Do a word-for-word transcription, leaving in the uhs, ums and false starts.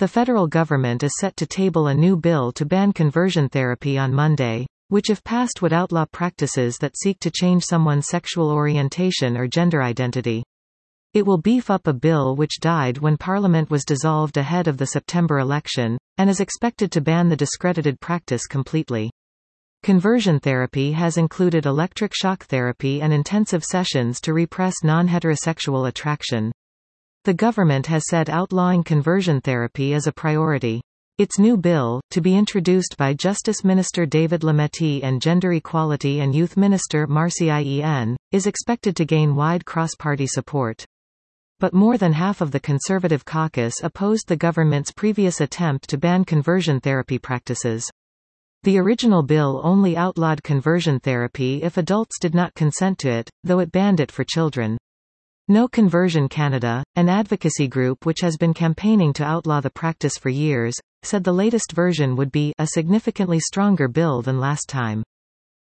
The federal government is set to table a new bill to ban conversion therapy on Monday, which if passed would outlaw practices that seek to change someone's sexual orientation or gender identity. It will beef up a bill which died when Parliament was dissolved ahead of the September election, and is expected to ban the discredited practice completely. Conversion therapy has included electric shock therapy and intensive sessions to repress non-heterosexual attraction. The government has said outlawing conversion therapy is a priority. Its new bill, to be introduced by Justice Minister David Lametti and Gender Equality and Youth Minister Marci Ien, is expected to gain wide cross-party support. But more than half of the Conservative caucus opposed the government's previous attempt to ban conversion therapy practices. The original bill only outlawed conversion therapy if adults did not consent to it, though it banned it for children. No Conversion Canada, an advocacy group which has been campaigning to outlaw the practice for years, said the latest version would be a significantly stronger bill than last time.